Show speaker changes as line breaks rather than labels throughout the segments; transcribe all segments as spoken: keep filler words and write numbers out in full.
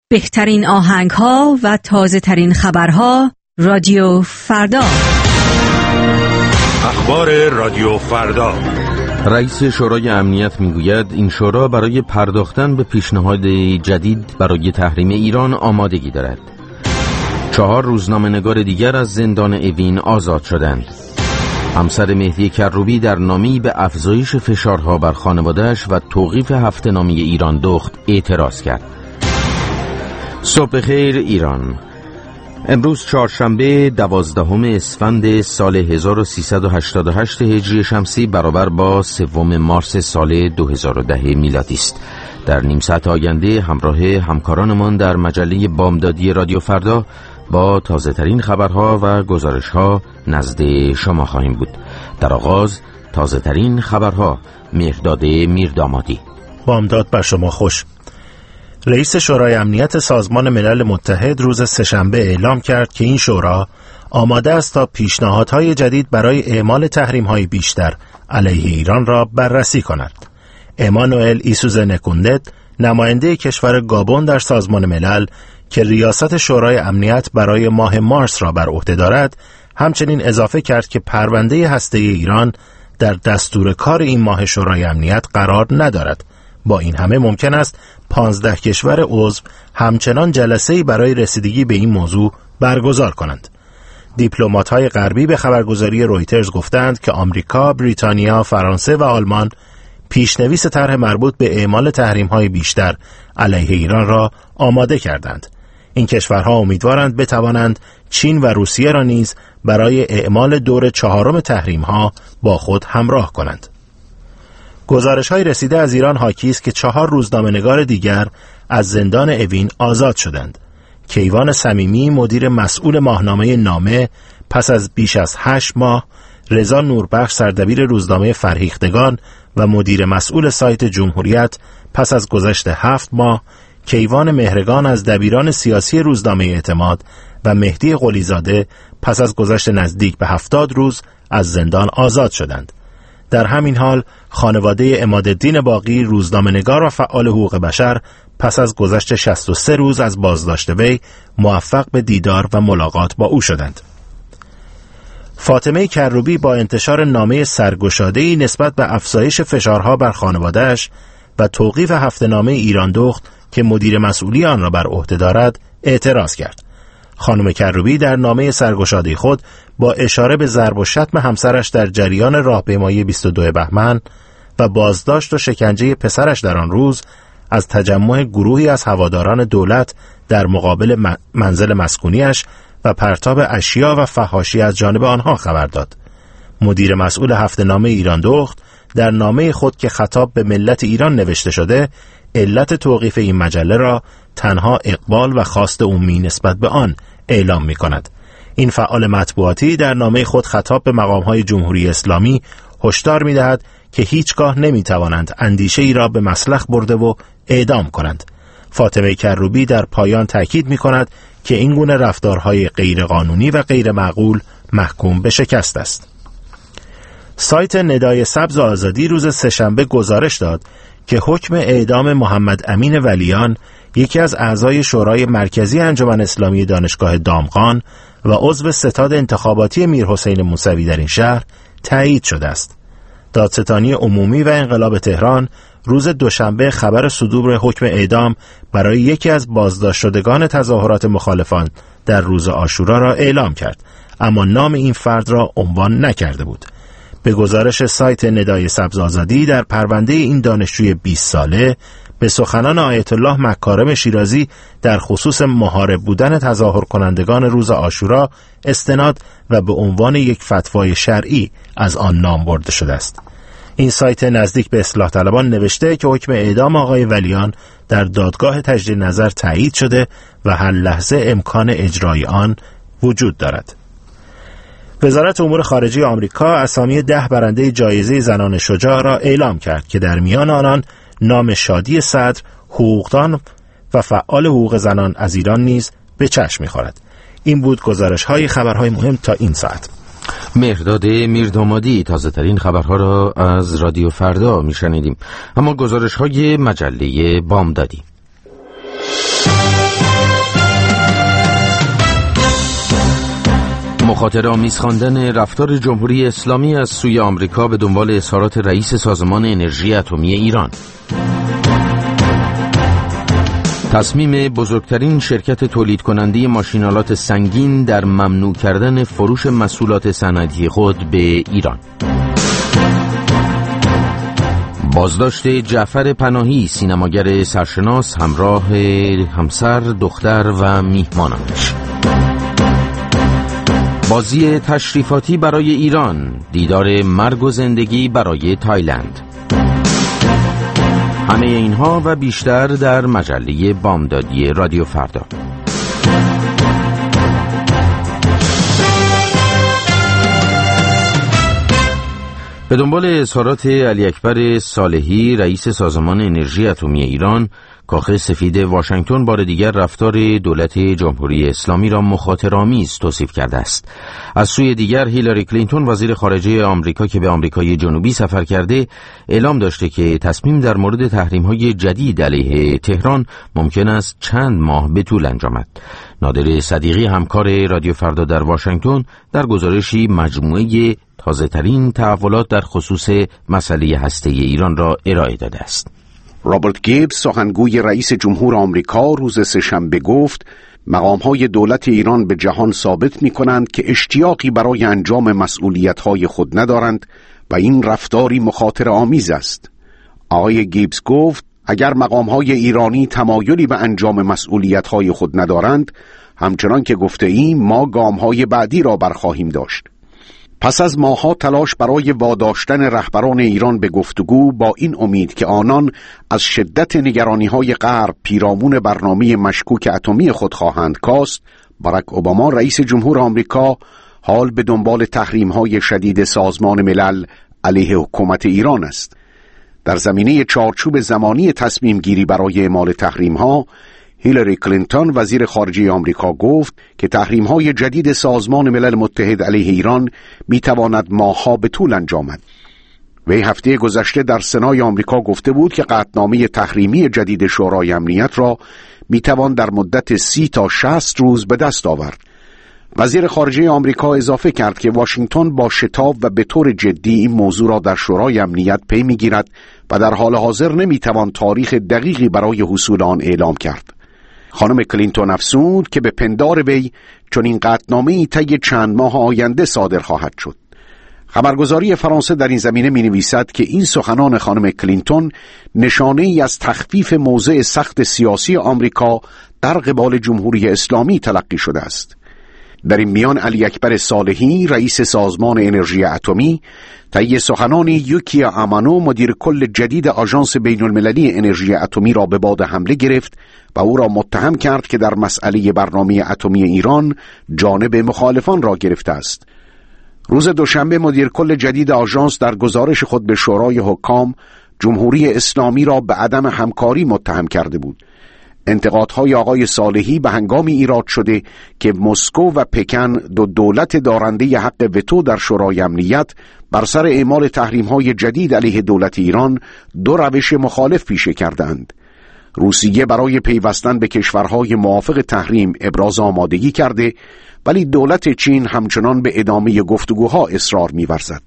بهترین آهنگ‌ها و تازه‌ترین خبرها رادیو فردا.
اخبار رادیو فردا.
رئیس شورای امنیت میگوید این شورا برای پرداختن به پیشنهاد جدید برای تحریم ایران آمادگی دارد. چهار روزنامه‌نگار دیگر از زندان اوین آزاد شدند. همسر مهدی کروبی در نامه‌ای به افزایش فشارها بر خانواده‌اش و توقیف هفته نامه ایران دخت اعتراض کرد. صبح خیر ایران. امروز چهارشنبه دوازدهم اسفند سال هزار و سیصد و هشتاد و هشت هجری شمسی برابر با سوم مارس سال دو هزار و ده میلادی است. در نیم ساعت آینده همراه همکارانمان در مجله بامدادی رادیو فردا با تازه ترین خبرها و گزارش‌ها نزد شما خواهیم بود. در آغاز تازه ترین خبرها. مهرداد میردامادی.
بامداد بر شما خوش. رئیس شورای امنیت سازمان ملل متحد روز سه‌شنبه اعلام کرد که این شورا آماده است تا پیشنهادهای جدید برای اعمال تحریم‌های بیشتر علیه ایران را بررسی کند. امانوئل ایسوزه نکوندت، نماینده کشور گابون در سازمان ملل که ریاست شورای امنیت برای ماه مارس را بر عهده دارد، همچنین اضافه کرد که پرونده هسته‌ای ایران در دستور کار این ماه شورای امنیت قرار ندارد. با این همه ممکن است پانزده کشور عضو همچنان جلسه‌ای برای رسیدگی به این موضوع برگزار کنند. دیپلمات‌های غربی به خبرگزاری رویترز گفتند که آمریکا، بریتانیا، فرانسه و آلمان پیشنویس طرح مربوط به اعمال تحریم‌های بیشتر علیه ایران را آماده کردند. این کشورها امیدوارند بتوانند چین و روسیه را نیز برای اعمال دور چهارم تحریم‌ها با خود همراه کنند. گزارش‌های رسیده از ایران حاکی است که چهار روزنامه‌نگار دیگر از زندان اوین آزاد شدند. کیوان صمیمی، مدیر مسئول ماهنامه نامه، پس از بیش از هشت ماه، رضا نوربخش، سردبیر روزنامه فرهیختگان و مدیر مسئول سایت جمهوریت، پس از گذشت هفت ماه، کیوان مهرگان از دبیران سیاسی روزنامه اعتماد و مهدی قلیزاده پس از گذشت نزدیک به هفتاد روز از زندان آزاد شدند. در همین حال خانواده عمادالدین باقی، روزنامه‌نگار و فعال حقوق بشر، پس از گذشت شصت و سه روز از بازداشت وی موفق به دیدار و ملاقات با او شدند. فاطمه کروبی با انتشار نامه سرگشاده‌ای نسبت به افزایش فشارها بر خانواده‌اش و توقیف هفته نامه ایران دخت که مدیر مسئولی آن را بر عهده دارد اعتراض کرد. خانم کروبی در نامه سرگشاده خود با اشاره به ضرب و شتم همسرش در جریان راهپیمایی بیست و دو بهمن و بازداشت و شکنجه پسرش در آن روز از تجمع گروهی از هواداران دولت در مقابل منزل مسکونیش و پرتاب اشیا و فحاشی از جانب آنها خبر داد. مدیر مسئول هفته نامه ایران دخت در نامه خود که خطاب به ملت ایران نوشته شده، علت توقیف این مجله را تنها اقبال و خواست عمومی نسبت به آن اعلام می کند. این فعال مطبوعاتی در نامه خود خطاب به مقام‌های جمهوری اسلامی هشدار می دهد که هیچگاه نمی توانند اندیشه ای را به مسلخ برده و اعدام کنند. فاطمه کروبی در پایان تأکید می کند که این گونه رفتارهای غیرقانونی و غیر معقول محکوم به شکست است. سایت ندای سبز آزادی روز سه‌شنبه گزارش داد که حکم اعدام محمد امین ولیان، یکی از اعضای شورای مرکزی انجمن اسلامی دانشگاه دامغان و عضو ستاد انتخاباتی میرحسین موسوی در این شهر، تایید شده است. دادستانی عمومی و انقلاب تهران روز دوشنبه خبر صدور حکم اعدام برای یکی از بازداشت شدگان تظاهرات مخالفان در روز عاشورا را اعلام کرد، اما نام این فرد را عنوان نکرده بود. به گزارش سایت ندای سبز آزادی، در پرونده این دانشجوی بیست ساله به سخنان آیت الله مکارم شیرازی در خصوص محارب بودن تظاهر کنندگان روز عاشورا استناد و به عنوان یک فتوای شرعی از آن نام برده شده است. این سایت نزدیک به اصلاح طلبان نوشته که حکم اعدام آقای ولیان در دادگاه تجدید نظر تایید شده و هر لحظه امکان اجرای آن وجود دارد. وزارت امور خارجه آمریکا اسامی ده برنده جایزه زنان شجاع را اعلام کرد که در میان آنان نام شادی صدر، حقوقدان و فعال حقوق زنان از ایران نیز به چشم می‌خورد. این بود گزارش‌های خبرهای مهم تا این ساعت.
مهرداد میردامادی تازه ترین خبرها را از رادیو فردا میشنیدیم. اما گزارش‌های مجله بامدادی. مخاطره‌آمیز خواندن رفتار جمهوری اسلامی از سوی آمریکا به دنبال اظهارات رئیس سازمان انرژی اتمی ایران. تصمیم بزرگترین شرکت تولید کننده ماشین‌آلات سنگین در ممنوع کردن فروش محصولات صنعتی خود به ایران. بازداشت جعفر پناهی، سینماگر سرشناس، همراه همسر، دختر و میهمانانش. بازی تشریفاتی برای ایران، دیدار مرگ و زندگی برای تایلند. همه اینها و بیشتر در مجله بامدادی رادیو فردا. به دنبال اظهارات علی اکبر صالحی، رئیس سازمان انرژی اتمی ایران، کاخ سفید واشنگتن بار دیگر رفتار دولت جمهوری اسلامی را مخاطره‌آمیز توصیف کرده است. از سوی دیگر هیلاری کلینتون، وزیر خارجه آمریکا که به آمریکای جنوبی سفر کرده، اعلام داشته که تصمیم در مورد تحریم‌های جدید علیه تهران ممکن است چند ماه به طول انجامد. نادر صدیقی، همکار رادیو فردا در واشنگتن، در گزارشی مجموعه تازه‌ترین تحولات در خصوص مسئله هسته ایران را ارائه داده است.
رابرت گیبز، سخنگوی رئیس جمهور آمریکا، روز سه‌شنبه گفت مقام‌های دولت ایران به جهان ثابت می‌کنند که اشتیاقی برای انجام مسئولیت‌های خود ندارند و این رفتاری مخاطره‌آمیز است. آقای گیبز گفت اگر مقام‌های ایرانی تمایلی به انجام مسئولیت‌های خود ندارند، همچنان که گفته ایم ما گام‌های بعدی را برخواهیم داشت. پس از ماه‌ها تلاش برای واداشتن رهبران ایران به گفتگو با این امید که آنان از شدت نگرانی‌های غرب پیرامون برنامه مشکوک اتمی خود خواهند کاست، باراک اوباما رئیس جمهور آمریکا حال به دنبال تحریم‌های شدید سازمان ملل علیه حکومت ایران است. در زمینه چارچوب زمانی تصمیم گیری برای اعمال تحریم‌ها، هیلاری کلینتون وزیر خارجه آمریکا گفت که تحریم‌های جدید سازمان ملل متحد علیه ایران می‌تواند ماه‌ها به طول انجامد. وی هفته گذشته در سنای آمریکا گفته بود که قطعنامه تحریمی جدید شورای امنیت را می‌توان در مدت سی تا شصت روز به دست آورد. وزیر خارجه آمریکا اضافه کرد که واشنگتن با شتاب و به طور جدی این موضوع را در شورای امنیت پی می‌گیرد و در حال حاضر نمی‌توان تاریخ دقیقی برای حصول آن اعلام کرد. خانم کلینتون افزود که به پندار وی چون این قطعنامه‌ای طی چند ماه آینده صادر خواهد شد. خبرگزاری فرانسه در این زمینه می‌نویسد که این سخنان خانم کلینتون نشانه‌ای از تخفیف موضع سخت سیاسی آمریکا در قبال جمهوری اسلامی تلقی شده است. در این میان علی اکبر صالحی، رئیس سازمان انرژی اتمی، طی سخنانی یوکیا امانو، مدیر کل جدید آژانس بین المللی انرژی اتمی را به باد حمله گرفت و او را متهم کرد که در مسئله برنامه اتمی ایران جانب مخالفان را گرفته است. روز دوشنبه مدیر کل جدید آژانس در گزارش خود به شورای حکام جمهوری اسلامی را به عدم همکاری متهم کرده بود. انتقادهای آقای صالحی به هنگامی ایراد شده که مسکو و پکن، دو دولت دارنده حق وتو در شورای امنیت، بر سر اعمال تحریم‌های جدید علیه دولت ایران دو روش مخالف پیشه کردند. روسیه برای پیوستن به کشورهای موافق تحریم ابراز آمادگی کرده، ولی دولت چین همچنان به ادامه گفتگوها اصرار می‌ورزد.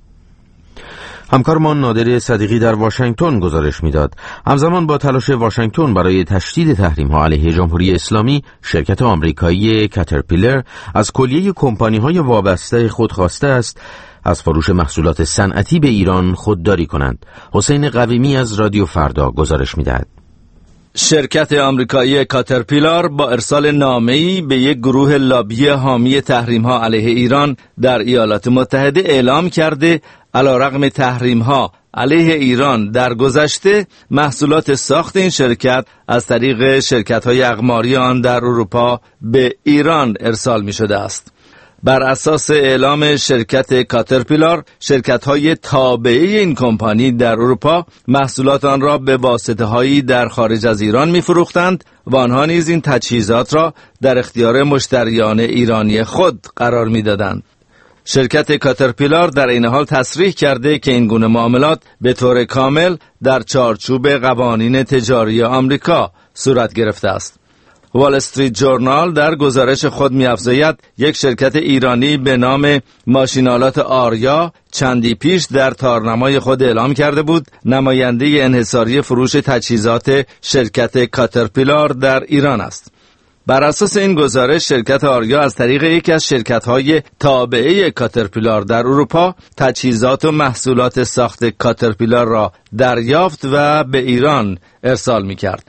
همکارمان نادر صدیقی در واشنگتن گزارش میداد. همزمان با تلاش واشنگتن برای تشدید تحریم‌ها علیه جمهوری اسلامی، شرکت آمریکایی کاترپیلر از کلیه کمپانی‌های وابسته خود خواسته است از فروش محصولات صنعتی به ایران خودداری کنند. حسین قویمی از رادیو فردا گزارش میدهد.
شرکت آمریکایی کاترپیلار با ارسال نامه‌ای به یک گروه لابی حامی تحریم‌ها علیه ایران در ایالات متحده اعلام کرده علیرغم تحریم‌ها علیه ایران در گذشته، محصولات ساخت این شرکت از طریق شرکت‌های اقماری آن در اروپا به ایران ارسال می‌شده است. بر اساس اعلام شرکت کاترپیلار، شرکت‌های تابعه این کمپانی در اروپا محصولات آن را به واسطه‌هایی در خارج از ایران می‌فروختند و آنها نیز این تجهیزات را در اختیار مشتریان ایرانی خود قرار می‌دادند. شرکت کاترپیلار در این حال تصریح کرده که این گونه معاملات به طور کامل در چارچوب قوانین تجاری آمریکا صورت گرفته است. وال استریت جورنال در گزارش خود می‌افزاید یک شرکت ایرانی به نام ماشین‌آلات آریا چندی پیش در تارنمای خود اعلام کرده بود نماینده انحصاری فروش تجهیزات شرکت کاترپیلار در ایران است. بر اساس این گزارش شرکت آریا از طریق یکی از شرکت‌های تابعه کاترپیلار در اروپا تجهیزات و محصولات ساخت کاترپیلار را دریافت و به ایران ارسال می‌کرد.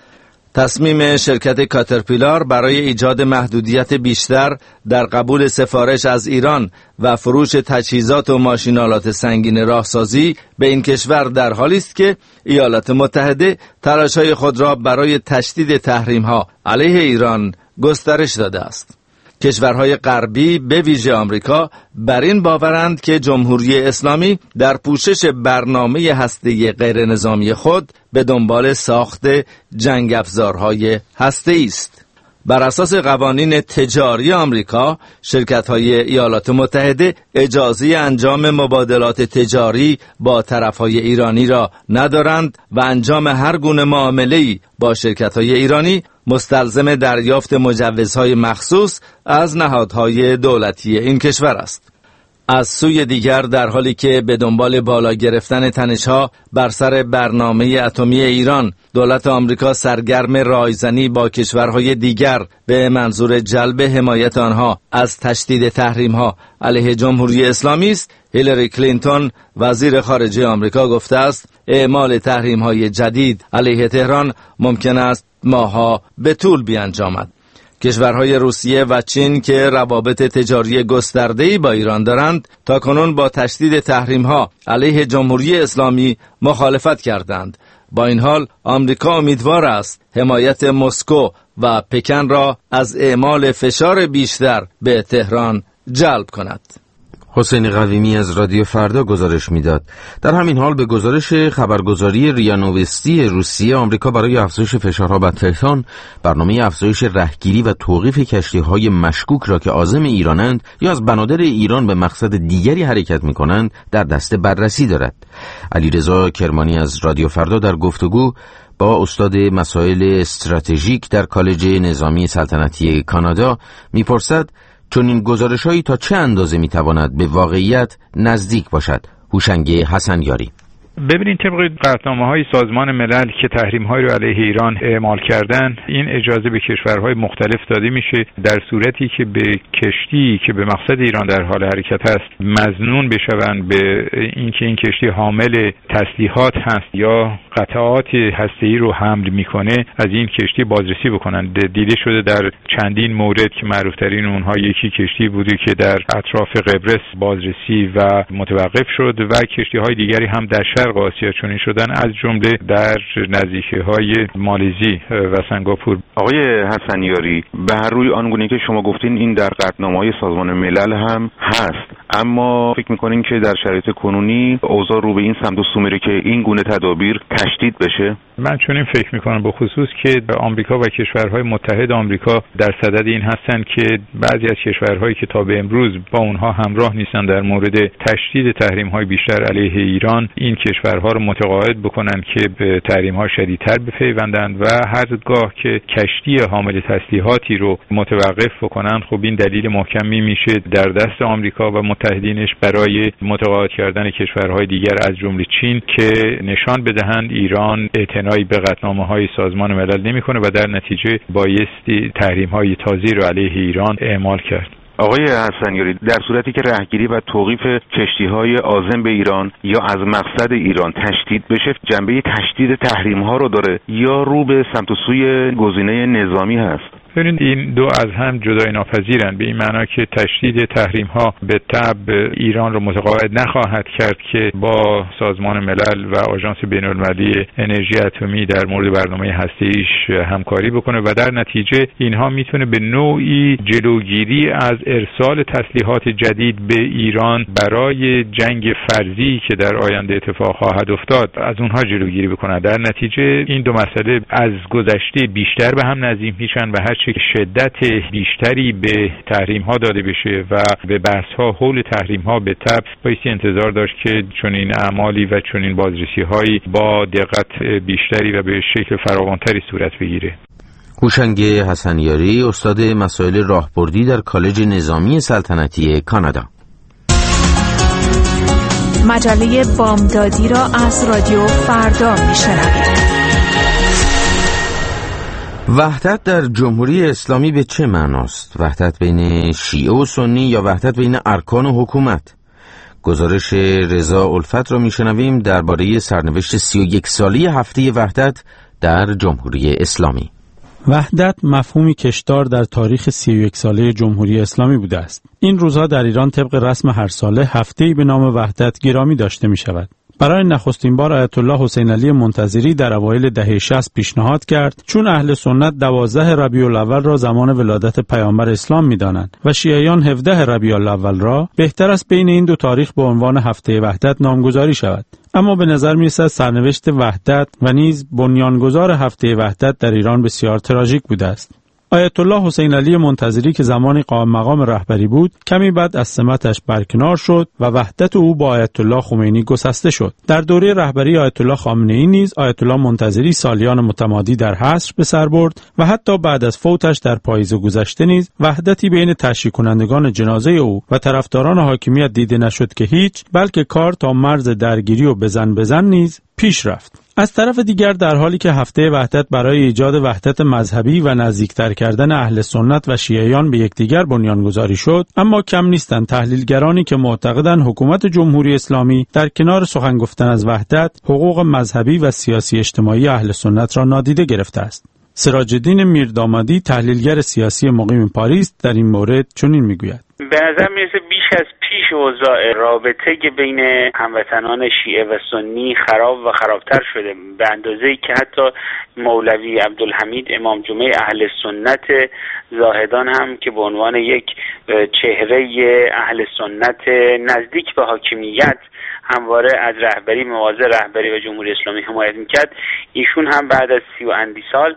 تصمیم شرکت کاترپیلار برای ایجاد محدودیت بیشتر در قبول سفارش از ایران و فروش تجهیزات و ماشین‌آلات سنگین راهسازی به این کشور در حالی است که ایالات متحده تلاش‌های خود را برای تشدید تحریم‌ها علیه ایران گسترش داده است. کشورهای غربی به ویژه آمریکا بر این باورند که جمهوری اسلامی در پوشش برنامه هسته‌ای غیر نظامی خود به دنبال ساخت جنگ افزارهای هسته‌ای است. بر اساس قوانین تجاری آمریکا، شرکت‌های ایالات متحده اجازه انجام مبادلات تجاری با طرف‌های ایرانی را ندارند و انجام هر گونه معامله‌ای با شرکت‌های ایرانی مستلزم دریافت مجوزهای مخصوص از نهادهای دولتی این کشور است. از سوی دیگر در حالی که به دنبال بالا گرفتن تنش‌ها بر سر برنامه اتمی ایران، دولت آمریکا سرگرم رایزنی با کشورهای دیگر به منظور جلب حمایت آنها از تشدید تحریم‌ها علیه جمهوری اسلامی است. هیلاری کلینتون وزیر خارجه آمریکا گفته است اعمال تحریم‌های جدید علیه تهران ممکن است ماه‌ها به طول بیانجامد. کشورهای روسیه و چین که روابط تجاری گسترده‌ای با ایران دارند تاکنون با تشدید تحریم‌ها علیه جمهوری اسلامی مخالفت کردند. با این حال آمریکا امیدوار است حمایت مسکو و پکن را از اعمال فشار بیشتر به تهران جلب کند.
حسین قویمی از رادیو فردا گزارش میداد. در همین حال به گزارش خبرگزاری ریا نووستی روسیه، آمریکا برای افزایش فشارها بر تهران برنامه افزایش رهگیری و توقیف کشتی‌های مشکوک را که عازم ایرانند یا از بنادر ایران به مقصد دیگری حرکت می‌کنند در دست بررسی دارد. علیرضا کرمانی از رادیو فردا در گفتگو با استاد مسائل استراتژیک در کالج نظامی سلطنتی کانادا می‌پرسد چون این گزارش‌هایی تا چه اندازه می‌تواند به واقعیت نزدیک باشد. هوشنگ حسنیاری:
ببینید طبق قطعنامه‌های سازمان ملل که تحریم‌هایی رو علیه ایران اعمال کردن، این اجازه به کشورهای مختلف داده میشه در صورتی که به کشتی که به مقصد ایران در حال حرکت است مظنون بشوند به اینکه این کشتی حامل تسلیحات هست یا قطعات هسته‌ای رو حمل میکنه، از این کشتی بازرسی بکنن. دیده شده در چندین مورد که معروف‌ترین اونها یکی کشتی بوده که در اطراف قبرس بازرسی و متوقف شد و کشتی‌های دیگری هم در شرق آسیا چنین شدن، از جمله در نزدیکی‌های مالزی و سنگاپور.
آقای حسنیاری، به هر روی آنگونه که شما گفتین این در قطعنامه‌های سازمان ملل هم هست، اما فکر می‌کنین که در شرایط کنونی اوضاع رو به این سمت و سو میره که این گونه تدابیر تشدید بشه؟
من چنین فکر می‌کنم، به خصوص که آمریکا و کشورهای متحد آمریکا در صدد این هستند که بعضی از کشورهایی که تا به امروز با اونها همراه نیستن در مورد تشدید تحریم‌های بیشتر علیه ایران، این کشورها رو متقاعد بکنن که به تحریم‌ها شدیدتر بپیوندند و هرگاه که کشتی حامل تسلیحاتی رو متوقف بکنن، خب این دلیل محکمی میشه در دست آمریکا و متحدینش برای متقاعد کردن کشورهای دیگر از جمله چین که نشان بدهند ایران اعتنایی به قطعنامه‌های سازمان ملل نمی‌کنه و در نتیجه بایستی تحریم‌های تازی رو علیه ایران اعمال کرد.
آقای حسنیاری، در صورتی که رهگیری و توقیف کشتی‌های عازم به ایران یا از مقصد ایران تشدید بشه، جنبه تشدید تحریم‌ها رو داره یا رو به سمت و سوی گزینه نظامی هست؟
ببینید این دو از هم جدای ناپذیرند، به این معنا که تشدید تحریم ها به تبع ایران رو متقاعد نخواهد کرد که با سازمان ملل و آژانس بین‌المللی انرژی اتمی در مورد برنامه هسته‌ایش همکاری بکنه و در نتیجه اینها میتونه به نوعی جلوگیری از ارسال تسلیحات جدید به ایران برای جنگ فرضی که در آینده اتفاق خواهد افتاد از اونها جلوگیری بکنه. در نتیجه این دو مسئله از گذشته بیشتر به هم نزدیک میشن و هر چه شدت بیشتری به تحریم ها داده بشه و به بحث ها حول تحریم ها به تبع بایستی انتظار داشت که چنین اعمالی و چنین بازرسی هایی با دقت بیشتری و به شکل فراوانتری صورت بگیره.
هوشنگ حسنیاری، استاد مسائل راهبردی در کالج نظامی سلطنتی کانادا.
مجله بامدادی را از رادیو فردا میشنوید.
وحدت در جمهوری اسلامی به چه معناست؟ وحدت بین شیعه و سنی یا وحدت بین ارکان و حکومت؟ گزارش رضا الفت را میشنویم درباره سرنوشت سی و یک سالی هفته وحدت در جمهوری اسلامی.
وحدت مفهومی کشدار در تاریخ سی و یک ساله جمهوری اسلامی بوده است. این روزها در ایران طبق رسم هر ساله هفته‌ای به نام وحدت گرامی داشته می شود. برای نخستین بار آیت الله حسین علی منتظری در اوایل دهه شصت پیشنهاد کرد، چون اهل سنت دوازده ربیع الاول را زمان ولادت پیامبر اسلام می‌دانند و شیعیان هفده ربیع الاول را، بهتر است بین این دو تاریخ به عنوان هفته وحدت نامگذاری شود. اما به نظر می‌رسد سرنوشت وحدت و نیز بنیانگذار هفته وحدت در ایران بسیار تراژیک بوده است. آیت الله حسین علی منتظری که زمانی قائم مقام رهبری بود، کمی بعد از سمتش برکنار شد و وحدت او با آیت الله خمینی گسسته شد. در دوره رهبری آیت الله خامنه‌ای نیز آیت الله منتظری سالیان متمادی در حصر به سر برد و حتی بعد از فوتش در پاییز گذشته نیز وحدتی بین تشییع کنندگان جنازه او و طرفداران حاکمیت دیده نشد که هیچ، بلکه کار تا مرز درگیری و بزن بزن نیز پیش رفت. از طرف دیگر در حالی که هفته وحدت برای ایجاد وحدت مذهبی و نزدیکتر کردن اهل سنت و شیعیان به یکدیگر بنیانگذاری شد، اما کم نیستند تحلیلگرانی که معتقدند حکومت جمهوری اسلامی در کنار سخن گفتن از وحدت، حقوق مذهبی و سیاسی اجتماعی اهل سنت را نادیده گرفته است. سراج الدین میردامادی، تحلیلگر سیاسی مقیم پاریس، در این مورد چنین میگوید:
به نظر میرسه بیش از پیش اوضاع رابطه بین هموطنان شیعه و سنی خراب و خرابتر شده، به اندازه‌ای که حتی مولوی عبدالحمید امام جمعه اهل سنت زاهدان هم که به عنوان یک چهره اهل سنت نزدیک به حاکمیت همواره از رهبری مواضع رهبری و جمهوری اسلامی حمایت میکرد، ایشون هم بعد از سی و اندی سال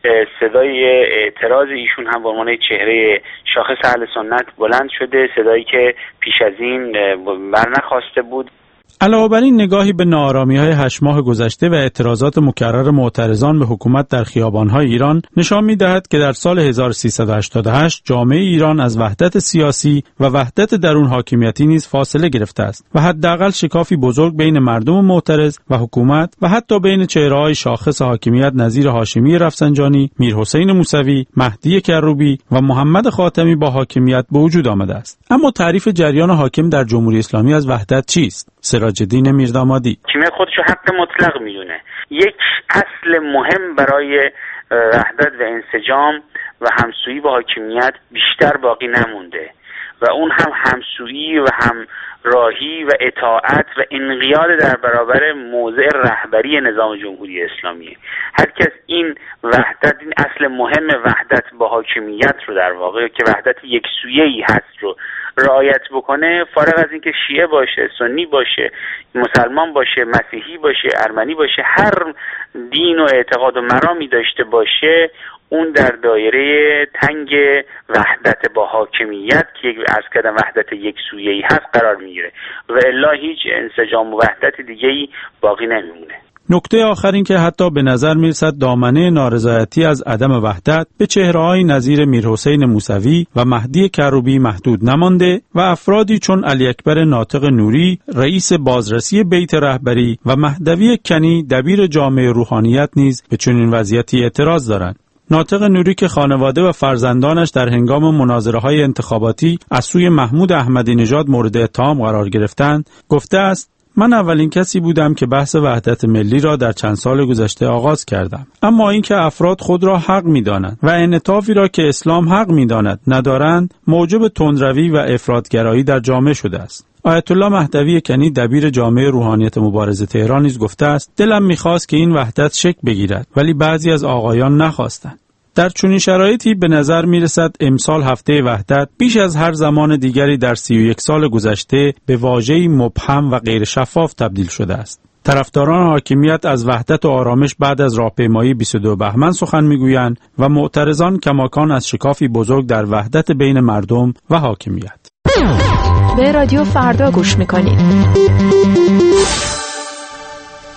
صدای اعتراض ایشون هم به عنوان چهره شاخص اهل سنت بلند شده، صدایی که پیش از این برنخواسته بود.
علاوه بر این، نگاهی به ناآرامی‌های هشت ماه گذشته و اعتراضات مکرر معترضان به حکومت در خیابان‌های ایران نشان می‌دهد که در سال هزار و سیصد و هشتاد و هشت جامعه ایران از وحدت سیاسی و وحدت درون حاکمیتی نیز فاصله گرفته است و حداقل شکافی بزرگ بین مردم معترض و حکومت و حتی بین چهره‌های شاخص حاکمیت نظیر هاشمی رفسنجانی، میرحسین موسوی، مهدی کروبی و محمد خاتمی با حاکمیت به وجود آمده است. اما تعریف جریان حاکم در جمهوری اسلامی از وحدت چیست؟ سراج الدین میردامادی:
کیمه خودشو حق مطلق میدونه. یک اصل مهم برای وحدت و انسجام و همسویی با حاکمیت بیشتر باقی نمونده و اون هم همسویی و هم راهی و اطاعت و انقیاد در برابر موضع رهبری نظام جمهوری اسلامی. هر کس این وحدت، این اصل مهم وحدت با حاکمیت رو در واقع که وحدت یک سویه‌ای هست رو رعایت بکنه، فارغ از اینکه شیعه باشه، سنی باشه، مسلمان باشه، مسیحی باشه، ارمنی باشه، هر دین و اعتقاد و مرامی داشته باشه، اون در دایره تنگ وحدت با حاکمیت که عرض کردم وحدت یک سویه‌ای هست قرار میگیره و الا هیچ انسجام و وحدت دیگه‌ای باقی نمیمونه.
نکته آخر این که حتی به نظر میرسد دامنه نارضایتی از عدم وحدت به چهره‌های نظیر میرحسین موسوی و مهدی کروبی محدود نمانده و افرادی چون علی اکبر ناطق نوری، رئیس بازرسی بیت رهبری و مهدوی کنی، دبیر جامعه روحانیت نیز به چنین وضعیتی اعتراض دارند. ناطق نوری که خانواده و فرزندانش در هنگام مناظره‌های انتخاباتی از سوی محمود احمدی نژاد مورد اتهام قرار گرفتند، گفته است: من اولین کسی بودم که بحث وحدت ملی را در چند سال گذشته آغاز کردم. اما اینکه افراد خود را حق می‌دانند و انعطافی را که اسلام حق می‌داند ندارند، موجب تندروی و افراط‌گرایی در جامعه شده است. آیت الله مهدوی کنی، دبیر جامعه روحانیت مبارز تهران، نیز گفته است: دلم می‌خواست که این وحدت شکل بگیرد، ولی بعضی از آقایان نخواستند. در چنین شرایطی به نظر می‌رسد امسال هفته وحدت بیش از هر زمان دیگری در سی و یک سال گذشته به واژه‌ای مبهم و غیر شفاف تبدیل شده است. طرفداران حاکمیت از وحدت و آرامش بعد از راهپیمایی بیست و دو بهمن سخن می‌گویند و معترضان کماکان از شکافی بزرگ در وحدت بین مردم و حاکمیت.
به رادیو فردا گوش می‌کنید.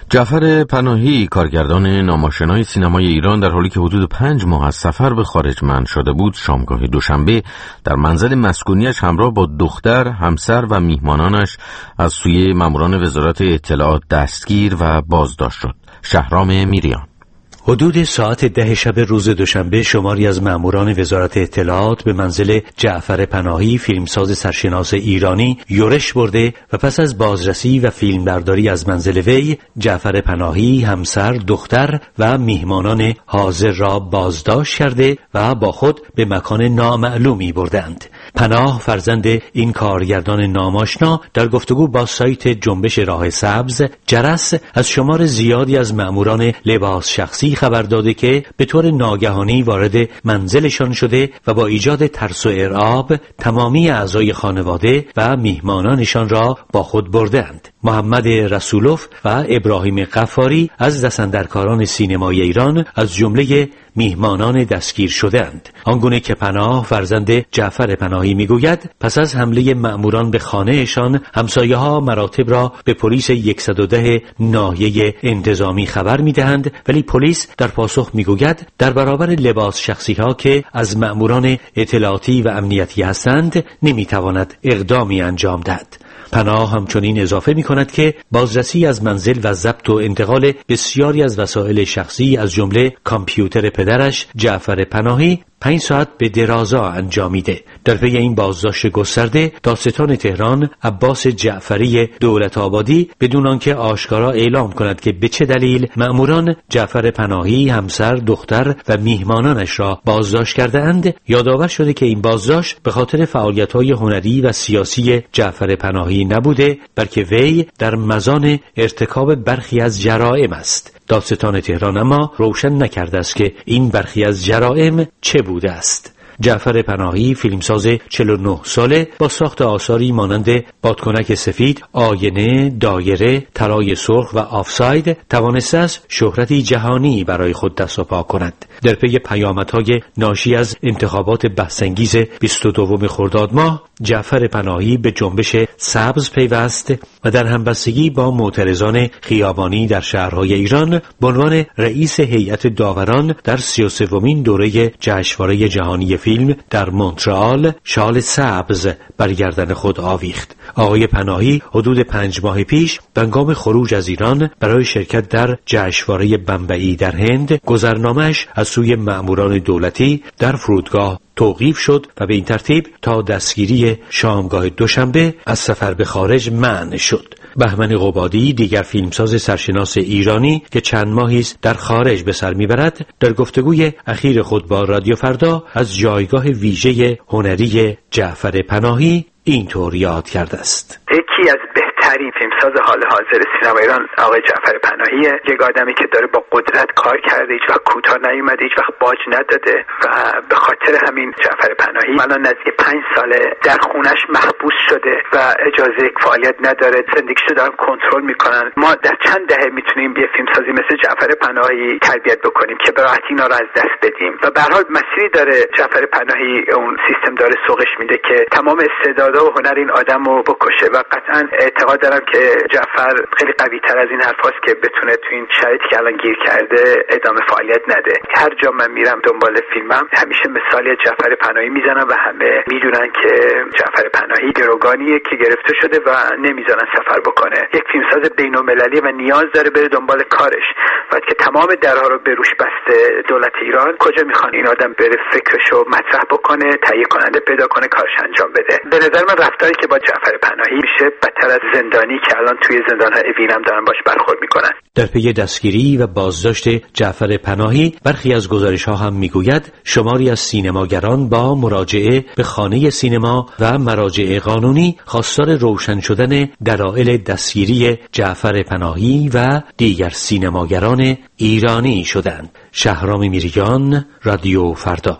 جعفر پناهی، کارگردان ناماشنای سینمای ایران، در حالی که حدود پنج ماه از سفر به خارج منع شده بود، شامگاه دوشنبه در منزل مسکونیش همراه با دختر، همسر و میهمانانش از سوی ماموران وزارت اطلاعات دستگیر و بازداشت شد. شهرام میریان.
حدود ساعت ده شب روز دوشنبه شماری از ماموران وزارت اطلاعات به منزل جعفر پناهی، فیلمساز سرشناس ایرانی، یورش برده و پس از بازرسی و فیلمبرداری از منزل وی، جعفر پناهی، همسر، دختر و میهمانان حاضر را بازداشت کرده و با خود به مکان نامعلومی بردند. پناه، فرزند این کارگردان ناماشنا، در گفتگو با سایت جنبش راه سبز جرس از شمار زیادی از ماموران لباس شخصی خبر داده که به طور ناگهانی وارد منزلشان شده و با ایجاد ترس و ارعاب تمامی اعضای خانواده و میهمانانشان را با خود بردند. محمد رسولوف و ابراهیم غفاری از دستاندرکاران سینمای ایران از جمله میهمانان دستگیر شدند. آنگونه که پناه، فرزند جعفر پناهی، میگوید پس از حمله مأموران به خانهشان، همسایه‌ها مراتب را به پلیس صد و ده ناحیه انتظامی خبر میدهند، ولی پلیس در پاسخ میگوید در برابر لباس شخصی ها که از مأموران اطلاعاتی و امنیتی هستند نمیتواند اقدامی انجام دهد. پناه همچنین اضافه می کند که بازرسی از منزل و ضبط و انتقال بسیاری از وسایل شخصی از جمله کامپیوتر پدرش جعفر پناهی پنج ساعت به درازا انجامیده. در پی این بازداشت گسترده، دادستان تهران عباس جعفری دولت آبادی بدون آنکه آشکارا اعلام کند که به چه دلیل مأموران جعفر پناهی، همسر، دختر و میهمانانش را بازداشت کرده اند، یادآور شده که این بازداشت به خاطر فعالیت‌های هنری و سیاسی جعفر پناهی نبوده، بلکه وی در مزان ارتکاب برخی از جرائم است. دادستان تهران اما روشن نکرده است که این برخی از جرائم چه بوده است. جعفر پناهی، فیلمساز چهل و نه ساله، با ساخت آثاری مانند بادکنک سفید، آینه، دایره، طلای سرخ و آفساید توانسته است شهرتی جهانی برای خود دست و پا کند. در پی پیامدهای ناشی از انتخابات بحث‌انگیز بیست و دو خرداد ماه، جعفر پناهی به جنبش سبز پیوست و در همبستگی با معترضان خیابانی در شهرهای ایران به عنوان رئیس هیئت داوران در سی و سومین دوره جشنواره جهانی فیلم در مونترال شال سبز بر گردن خود آویخت. آقای پناهی حدود پنج ماه پیش هنگام خروج از ایران برای شرکت در جشنواره بمبئی در هند، گذرنامه‌اش از سوی مأموران دولتی در فرودگاه توقیف شد و به این ترتیب تا دستگیری شامگاه دوشنبه از سفر به خارج منع شد. بهمن قبادی، دیگر فیلمساز سرشناس ایرانی که چند ماهی است در خارج به سر میبرد، در گفتگوی اخیر خود با رادیو فردا از جایگاه ویژه هنری جعفر پناهی اینطور یاد کرده است.
یکی از بهترین فیلمساز حال حاضر سینما ایران آقای جعفر پناهیه. یک آدمی که داره با قدرت کار کرده، هیچ وقت کوتاه نیومده، هیچ وقت باج نداده و به خاطر همین جعفر پناهی الان نزدیک پنج ساله در خونش محبوس شده و اجازه فعالیت نداره. زندگیشو دارن کنترل میکنن. ما در چند دهه میتونیم یه فیلمسازی مثل جعفر پناهی تربیت بکنیم که به راحتی اینا رو از دست بدیم و به هر حال مسیری داره جعفر پناهی، اون سیستم داره سوقش میده که تمام استعدادها و هنر این آدمو بکشه و قطعا اعتقاد دارم که جعفر خیلی قوی تر از این حرفاست که بتونه تو این شرایطی که الان گیر کرده ادامه فعالیت نده. هر جا من میرم دنبال فیلمم همیشه مثالی جعفر پناهی میزنم و همه میدونن که جعفر پناهی گروگانیه که گرفته شده و نمیذارن سفر بکنه. یک فیلمساز بین‌المللی و نیاز داره بره دنبال کارش. وقتی که تمام درها رو به روش بسته دولت ایران، کجا میخوان این آدم بره فکرشو مطرح بکنه، تهیه کننده پیدا کنه، کارش انجام بده؟ به نظر من رفتاری که با جعفر پناهی میشه بدتر از زندانی که الان توی زندان‌های اوین هم دارن باش برخورد میکنن.
در پی دستگیری و بازداشت جعفر پناهی، برخی از گزارش‌ها هم میگوید شماری از سینماگران با مراجعه به خانه سینما و مراجع قانونی خواستار روشن شدن دلایل دستگیری جعفر پناهی و دیگر سینماگران ایرانی شدند. شهرام میریان، رادیو فردا.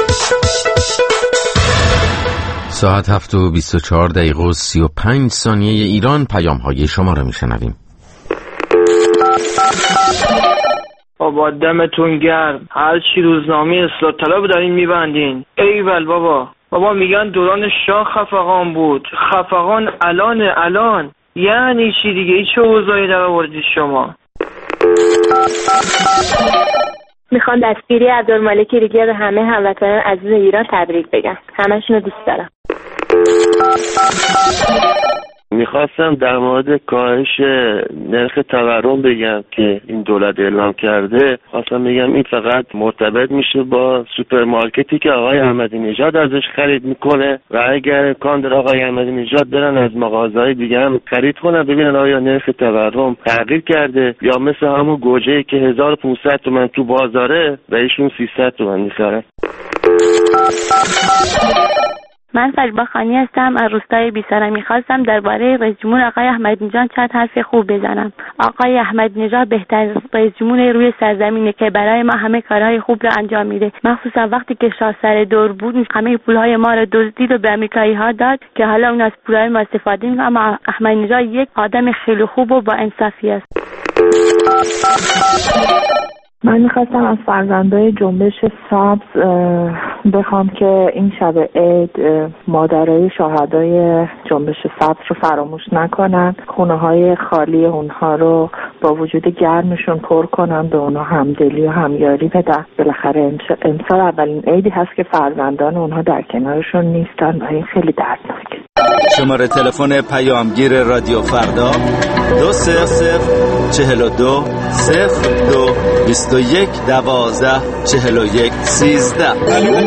ساعت هفت و بیست و چهار دقیقه و سی و پنج ثانیه ایران. پیام های شما را میشنویم.
بابا دمتون گرم، هر چی روزنامه اصلاح طلب دارین میبندین. ایول بابا بابا میگن دوران شاه خفقان بود. خفقان الان الان یعنی چی دیگه؟ چه اوضاعی در آوردید شما؟
میخوام دستگیری عبدالمالک ریگه به همه هموطنان عزیز ایران تبریک بگم. همشون رو دوست دارم.
میخواستم در مورد کاهش نرخ تورم بگم که این دولت اعلام کرده. خواستم بگم این فقط مرتبط میشه با سوپرمارکتی که آقای احمدی نژاد ازش خرید میکنه و اگر امکان داره آقای احمدی نژاد برن از مغازه‌های دیگه هم خرید کنن ببینن آیا نرخ تورم تغییر کرده یا مثل همون گوجه‌ای که هزار و پانصد تومن تو بازاره و ایشون سیصد تومن میخرن.
من فریبا خانی هستم از روستای بیسارا. میخواستم درباره رئیس جمهور آقای احمدی نژاد چند حرف خوب بزنم. آقای احمدی نژاد بهترین رئیس جمهور روی سرزمینه که برای ما همه کارهای خوب رو انجام میده. مخصوصا وقتی که شاه سر دور بود همه پولهای ما رو دزدید و به امریکایی ها داد که حالا اون از پولهای ما استفاده میکنه. اما احمدی نژاد یک آدم خیلی خوب و با انصافی است.
من میخواستم از فرزندای جنبش سبز بخوام که این شب عید مادرای شهدای جنبش سبز رو فراموش نکنن، خونه های خالی اونها رو با وجود گرمشون پر کنن، به اونها همدلی و همیاری بدن. بالاخره امسال اولین عیدی هست که فرزندان اونها در کنارشون نیستن و این خیلی دردناکه.
شماره تلفن پیامگیر رادیو فردا دو صفر صفر چهل و دو صفر دو بیست و یک دوازده چهل و یک سیزده.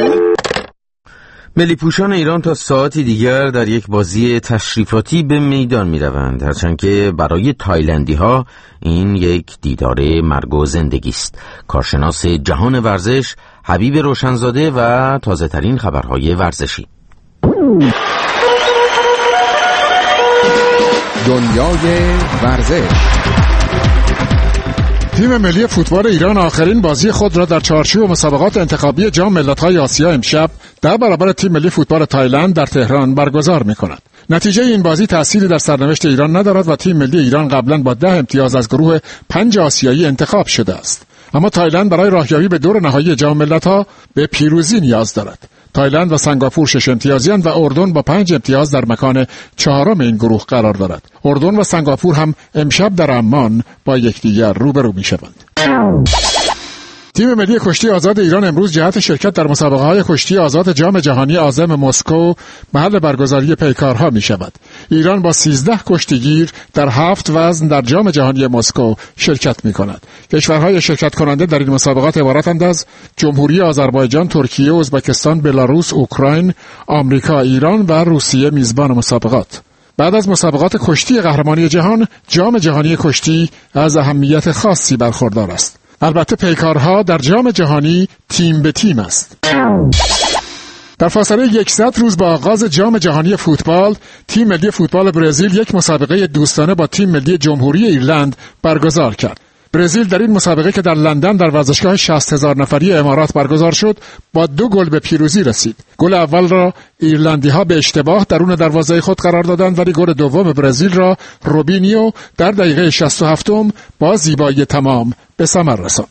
ملی پوشان ایران تا ساعتی دیگر در یک بازی تشریفاتی به میدان می روند، هرچند که برای تایلندی ها این یک دیدار مرگ و زندگی است. کارشناس جهان ورزش حبیب روشنزاده و تازه ترین خبرهای ورزشی.
دنیای ورزش. تیم ملی فوتبال ایران آخرین بازی خود را در چارچوب مسابقات انتخابی جام ملت‌های آسیا امشب در برابر تیم ملی فوتبال تایلند در تهران برگزار می‌کند. نتیجه این بازی تأثیری در سرنوشت ایران ندارد و تیم ملی ایران قبلا با ده امتیاز از گروه پنج آسیایی انتخاب شده است. اما تایلند برای راهیابی به دور نهایی جام ملت‌ها به پیروزی نیاز دارد. تایلند و سنگاپور شش امتیازی‌اند و اردن با پنج امتیاز در مکان چهارم این گروه قرار دارد. اردن و سنگاپور هم امشب در عمان با یکدیگر روبرو می‌شوند. تیم ملی کشتی آزاد ایران امروز جهت شرکت در مسابقه‌های کشتی آزاد جام جهانی عازم مسکو محل برگزاری پیکارها می‌شود. ایران با سیزده کشتیگیر در هفت وزن در جام جهانی مسکو شرکت می‌کند. کشورهای شرکت کننده در این مسابقات عبارتند از جمهوری آذربایجان، ترکیه، ازبکستان، بلاروس، اوکراین، آمریکا، ایران و روسیه میزبان مسابقات. بعد از مسابقات کشتی قهرمانی جهان، جام جهانی کشتی از اهمیت خاصی برخوردار است. البته پیکارها در جام جهانی تیم به تیم است. در فاصله صد روز با آغاز جام جهانی فوتبال، تیم ملی فوتبال برزیل یک مسابقه دوستانه با تیم ملی جمهوری ایرلند برگزار کرد. برزیل در این مسابقه که در لندن در ورزشگاه شصت هزار نفری امارات برگزار شد با دو گل به پیروزی رسید. گل اول را ایرلندی ها به اشتباه درون دروازه خود قرار دادند، ولی گل دوم برزیل را روبینیو در دقیقه شصت و هفتم با زیبایی تمام به ثمر رساند.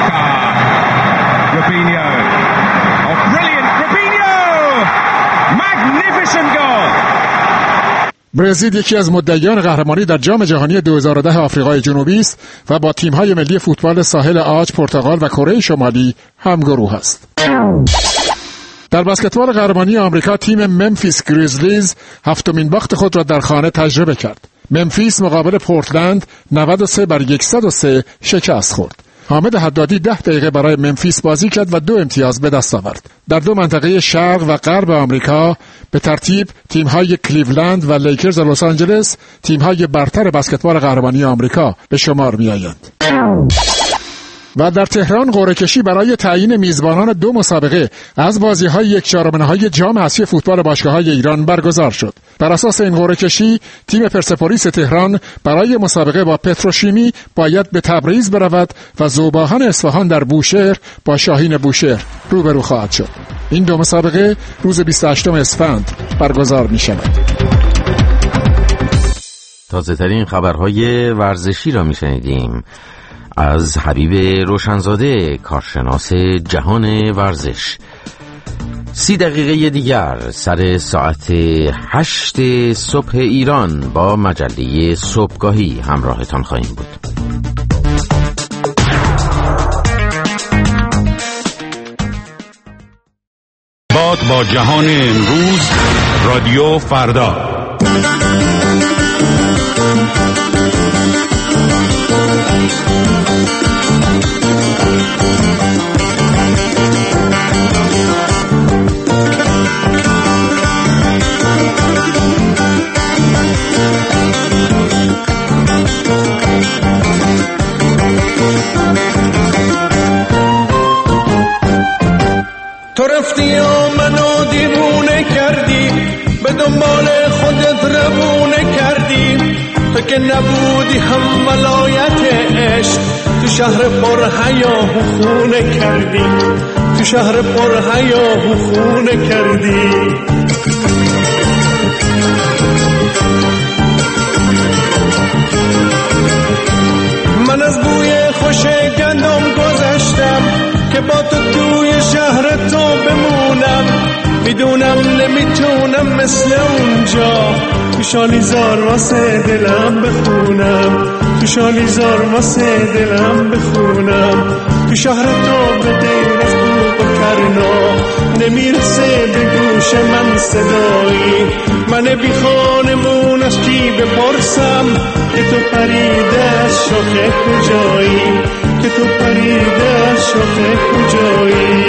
برزیل یکی از مدعیان قهرمانی در جام جهانی دو هزار و ده آفریقای جنوبی است و با تیم‌های ملی فوتبال ساحل عاج، پرتغال و کره شمالی همگروه است. در بسکتبال قهرمانی آمریکا تیم ممفیس گریزلیز هفتمین باخت خود را در خانه تجربه کرد. ممفیس مقابل پورتلند نود و سه بر صد و سه شکست خورد. حامد حدادی ده دقیقه برای ممفیس بازی کرد و دو امتیاز به دست آورد. در دو منطقه شرق و غرب آمریکا به ترتیب تیم‌های کلیولند و لیکرز لس آنجلس تیم‌های برتر بسکتبال قهرمانی آمریکا به شمار می‌آیند. و در تهران قرعه کشی برای تعیین میزبانان دو مسابقه از بازی‌های یک چهارم نهایی جام اسیای فوتبال باشگاه‌های ایران برگزار شد. بر اساس این قرعه کشی تیم پرسپولیس تهران برای مسابقه با پتروشیمی باید به تبریز برود و ذوباهن اصفهان در بوشهر با شاهین بوشهر روبرو خواهد شد. این دو مسابقه روز بیست و هشتم اسفند برگزار می‌شود.
تازه‌ترین خبرهای ورزشی را می‌شنیدیم از حبیب روشنزاده، کارشناس جهان ورزش. سی دقیقه دیگر سر ساعت هشت صبح ایران با مجله صبحگاهی همراهتان خواهیم بود.
باد با جهان امروز رادیو فردا.
تو رفتی و منو دیوونه کردی، به دنبال خودت روونه کردی. تو که نبودی هم ولایت عشق، تو شهر پر حیاه و خونه کردی، تو شهر پر حیاه و خونه کردی. من از بوی خوش گندم گذشتم که با تو توی شهر تو بمونم. میدونم نمیتونم مثل اونجا تو شالیزار واسه دلم بخونم، تو شالیزار واسه دلم بخونم. تو شهر تو به غیر از بوق و کرنا نمیرسه به گوش من صدایی. من بی خانمون از کی بپرسم که تو پریده از شوخه کجایی، که تو پریده از شوخه کجایی.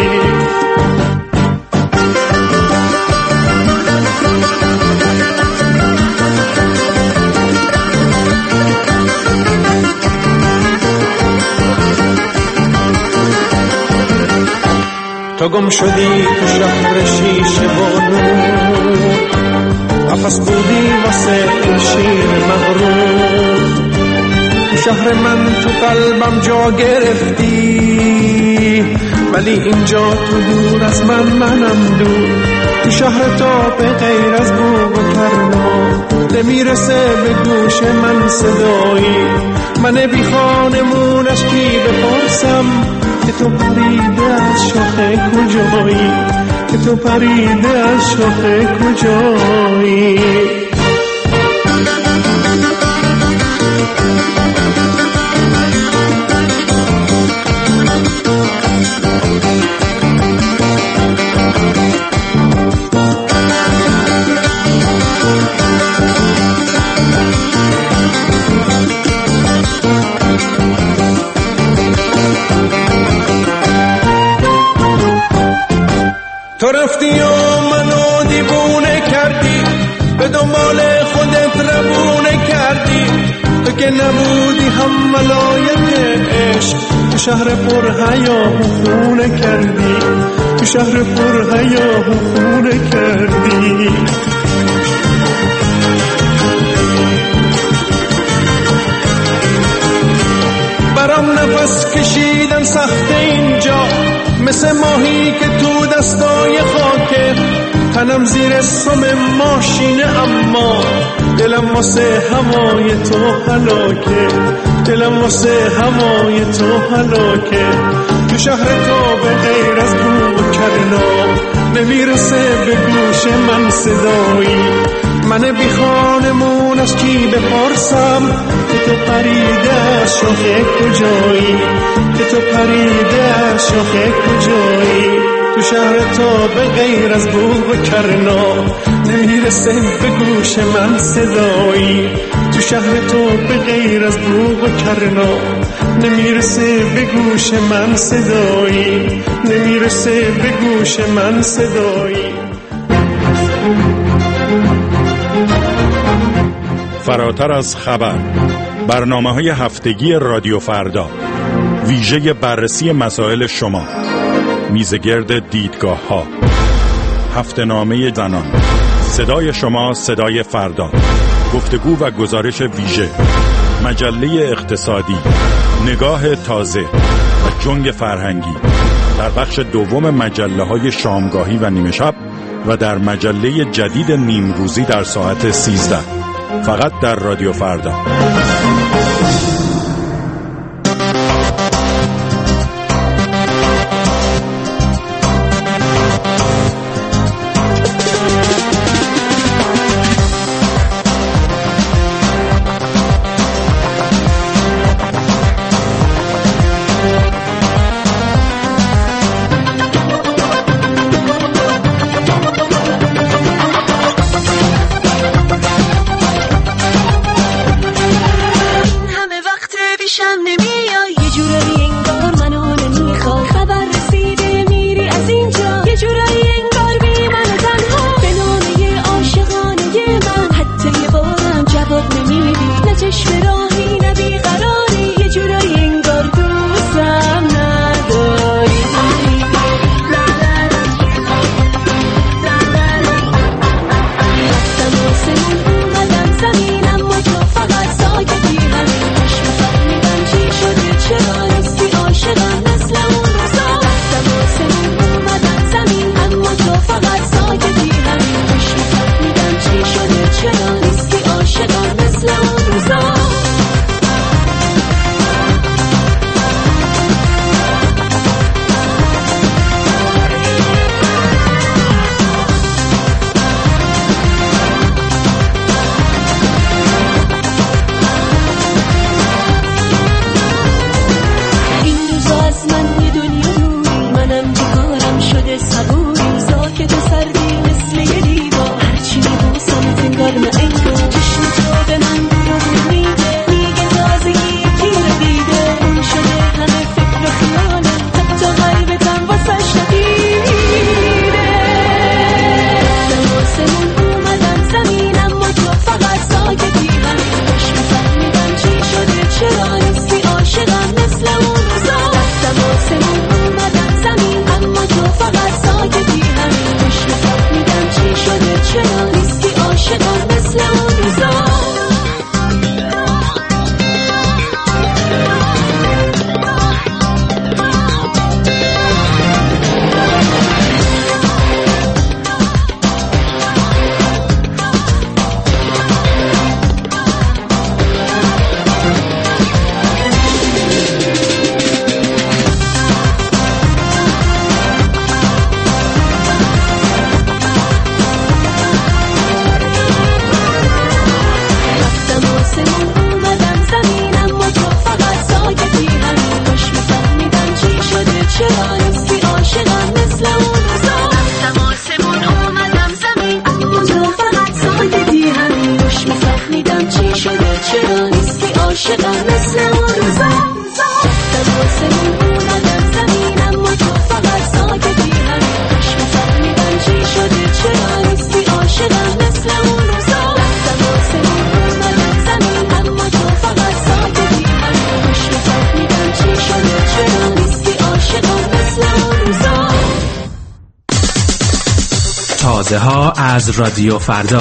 تو گم شدی تو شهر شیشه و نور، قفس بودی واسه این شیر مغرور. تو شهر من تو قلبم جا گرفتی، ولی اینجا تو دور از من منم دور. تو شهر تو به غیر از بوق و کرنا نمیرسه به گوش من صدایی. من بی خانمونش کی بپرسم که تو پریده از شوخه کجایی، که تو پریده از شوخه کجایی. تو رفتی و منو دیوونه کردی، به دنبال خودت روونه کردی. تو که نبودی هم ولایت عشق، تو شهر پر حیاه و خونه کردی، تو شهر پر حیاه و خونه کردی. برام نفس کشیدن سخت اینجا، مثل ماهی که تو دستای خاکه. تنم زیر سم ماشینه اما دلم واسه هوای تو هلاکه، دلم واسه هوای تو هلاکه. تو شهر تو به غیر از بوق و کرنا نمیرسه به گوش من صدایی. من بی خانمون از کی بپرسم که تو پریده از شوخه کجایی، که تو پریده از شوخه کجایی. تو شهر تو به غیر از بوق و کرنا نمیرسه به گوش من صدایی. تو شهر تو به غیر از بوق و کرنا نمیرسه به گوش من صدایی، نمیرسه به گوش من صدایی.
فراتر از خبر، برنامه‌های هفتگی رادیو فردا، ویژه بررسی مسائل شما، میزگرد دیدگاه ها، هفته‌نامه زنان، صدای شما صدای فردا، گفتگو و گزارش ویژه، مجله اقتصادی، نگاه تازه و جنگ فرهنگی در بخش دوم مجله های شامگاهی و نیمه شب و در مجله جدید نیمروزی در ساعت سیزده، فقط در رادیو فردا.
تازه ها از رادیو فردا.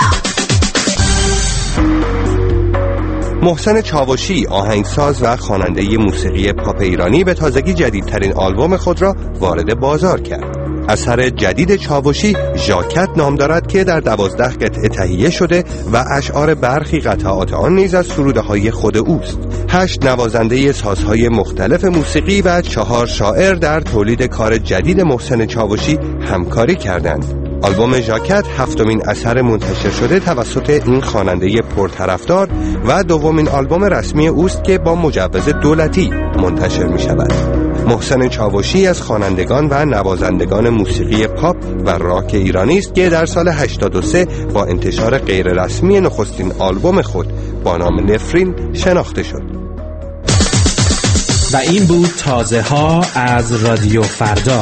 محسن چاوشی، آهنگساز و خواننده موسیقی پاپ ایرانی، به تازگی جدیدترین آلبوم خود را وارد بازار کرد. اثر جدید چاوشی ژاکت نام دارد که در دوازده قطعه تهیه شده و اشعار برخی قطعات آن نیز از سروده های خود اوست. هشت نوازنده سازهای مختلف موسیقی و چهار شاعر در تولید کار جدید محسن چاوشی همکاری کردند. آلبوم ژاکت هفتمین اثر منتشر شده توسط این خواننده پرطرفدار و دومین آلبوم رسمی اوست که با مجوز دولتی منتشر می شود. محسن چاوشی از خوانندگان و نوازندگان موسیقی پاپ و راک ایرانی است که در سال هشتاد و سه با انتشار غیررسمی نخستین آلبوم خود با نام نفرین شناخته شد.
و این بود تازه ها از رادیو فردا.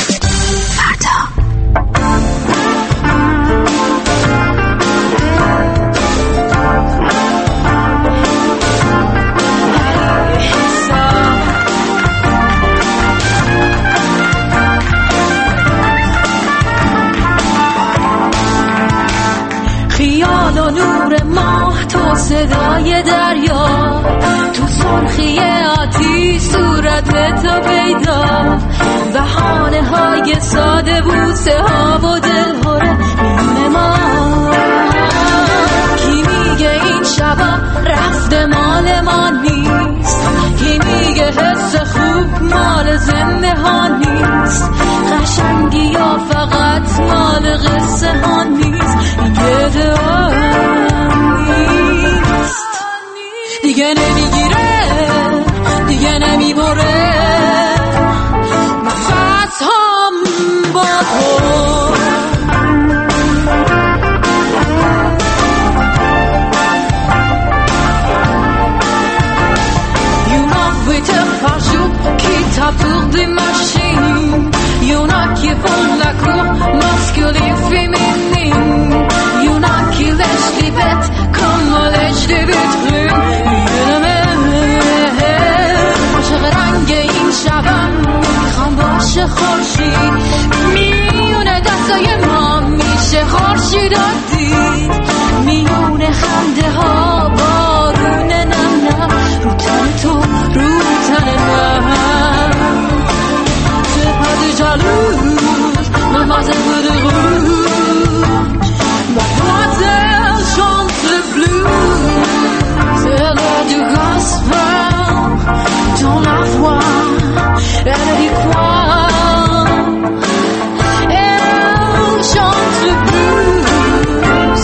خیال و نور ماه، تو صدای دریا، تو سرخی آتیش صورت تو پیدا، بهانه های ساده بوسه ها و دلهوره میونه ما. کی میگه این شبا رفته مال ما نیست، کی میگه حس خوب مال زنده ها نیست، قشنگی یا فقط مال قصه ها نیست، یه نیست دیگه، نمیگیره دیگه نمیبره نفس هم با تو. Qui tape pour des machines, y'en a qui font la cour masculine féminine, y'en a qui lèchent les bêtes comme on lèche des vitrines. عاشق رنگ این شبم میخوام باشه خورشید، میونه دستای ما میشه خورشید و دید، میونه خنده ها بارون نم نم رو تن تو رو تن من. C'est pas de jalouse, mademoiselle de rouge, mademoiselle chante le blues, c'est l'heure du gospel dans la voix, elle dit quoi? Elle chante le blues.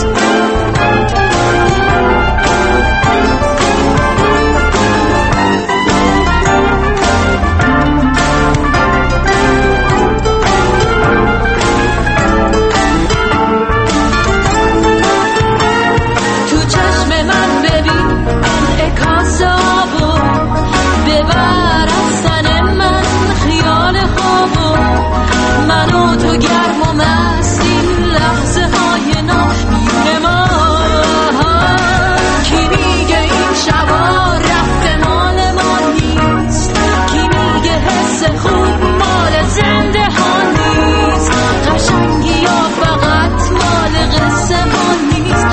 تو چشم من ببین انعکاس آبو، ببر از تن من خیال خوابو، من و تو گرم و مست این لحظه های نامیون ما. کی میگه این شبا رفته مال ما نیست، کی میگه حس خوب مال زنده ها نیست، قشنگی یا فقط مال قصه ها نیست،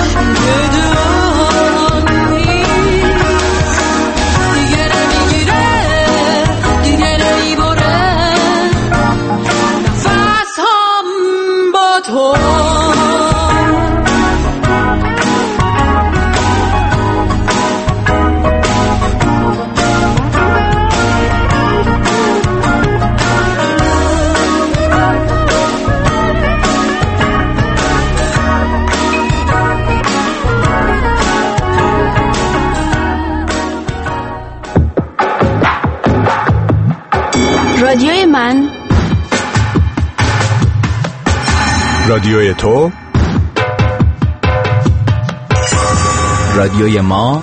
بدون نیست دیگه، نمیگیره دیگه نمیبره نفس هم با تو.
رادیوی من،
رادیوی تو،
رادیوی ما،